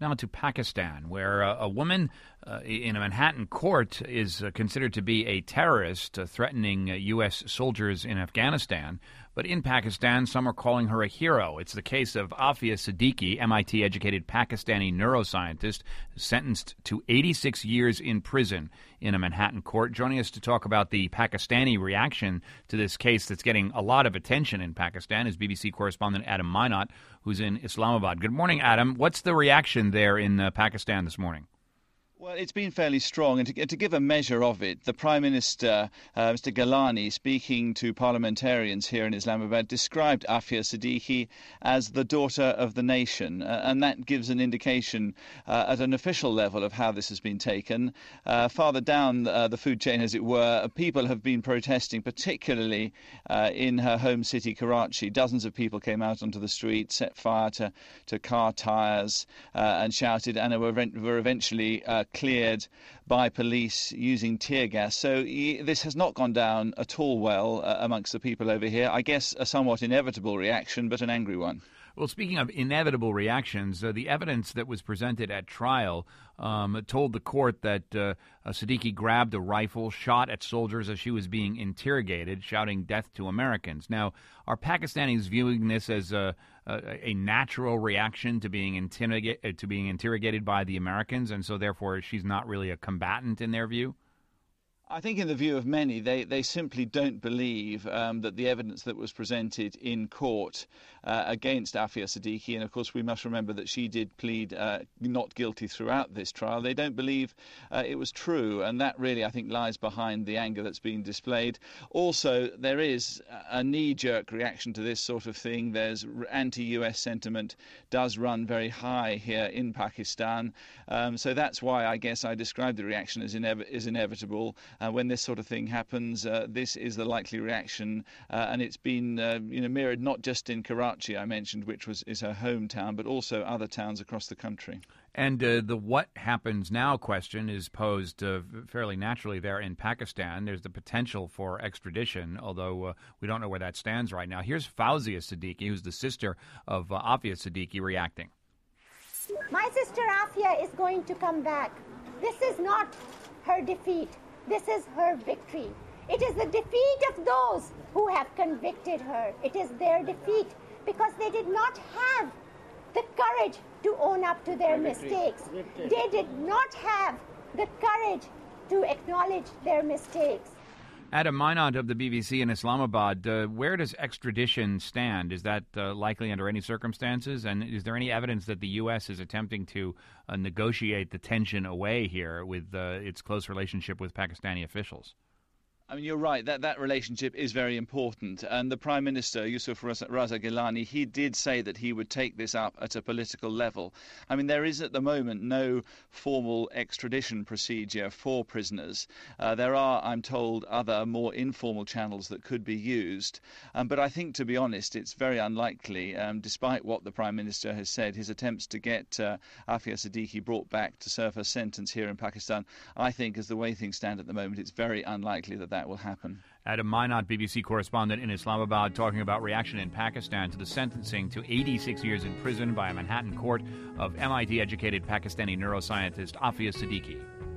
Now to Pakistan, where a woman in a Manhattan court is considered to be a terrorist threatening U.S. soldiers in Afghanistan. But in Pakistan, some are calling her a hero. It's the case of Afia Siddiqui, MIT-educated Pakistani neuroscientist, sentenced to 86 years in prison in a Manhattan court. Joining us to talk about the Pakistani reaction to this case that's getting a lot of attention in Pakistan is BBC correspondent Adam Minot, who's in Islamabad. Good morning, Adam. What's the reaction there in Pakistan this morning? Well, it's been fairly strong, and to give a measure of it, the Prime Minister, Mr. Gilani, speaking to parliamentarians here in Islamabad, described Afia Siddiqui as the daughter of the nation, and that gives an indication at an official level of how this has been taken. Farther down the food chain, as it were, people have been protesting, particularly in her home city, Karachi. Dozens of people came out onto the street, set fire to car tyres and shouted, and were eventually cleared by police using tear gas. So this has not gone down at all well amongst the people over here. I guess a somewhat inevitable reaction, but an angry one. Well, speaking of inevitable reactions, the evidence that was presented at trial told the court that Siddiqui grabbed a rifle, shot at soldiers as she was being interrogated, shouting death to Americans. Now, are Pakistanis viewing this as a natural reaction to being interrogated by the Americans, and so therefore she's not really a combatant in their view? I think in the view of many, they simply don't believe that the evidence that was presented in court against Afia Siddiqui, and of course we must remember that she did plead not guilty throughout this trial, they don't believe it was true, and that really I think lies behind the anger that's being displayed. Also, there is a knee-jerk reaction to this sort of thing. There's anti-US sentiment does run very high here in Pakistan, so that's why I guess I describe the reaction as inevitable. When this sort of thing happens, this is the likely reaction, and it's been mirrored not just in Karachi, I mentioned, which is her hometown, but also other towns across the country. And the what happens now question is posed fairly naturally there in Pakistan. There's the potential for extradition, although we don't know where that stands right now. Here's Fauzia Siddiqui, who's the sister of Afia Siddiqui, reacting. My sister Afia is going to come back. This is not her defeat. This is her victory. It is the defeat of those who have convicted her. It is their defeat because they did not have the courage to own up to their mistakes. They did not have the courage to acknowledge their mistakes. Adam Minot of the BBC in Islamabad, where does extradition stand? Is that likely under any circumstances? And is there any evidence that the U.S. is attempting to negotiate the tension away here with its close relationship with Pakistani officials? I mean, you're right, that relationship is very important. And the Prime Minister, Yusuf Raza Gilani, he did say that he would take this up at a political level. I mean, there is at the moment no formal extradition procedure for prisoners. There are, I'm told, other more informal channels that could be used. But I think, to be honest, it's very unlikely, despite what the Prime Minister has said, his attempts to get Afia Siddiqui brought back to serve her sentence here in Pakistan. I think, as the way things stand at the moment, it's very unlikely that will happen. Adam Minot, BBC correspondent in Islamabad, talking about reaction in Pakistan to the sentencing to 86 years in prison by a Manhattan court of MIT-educated Pakistani neuroscientist Afia Siddiqui.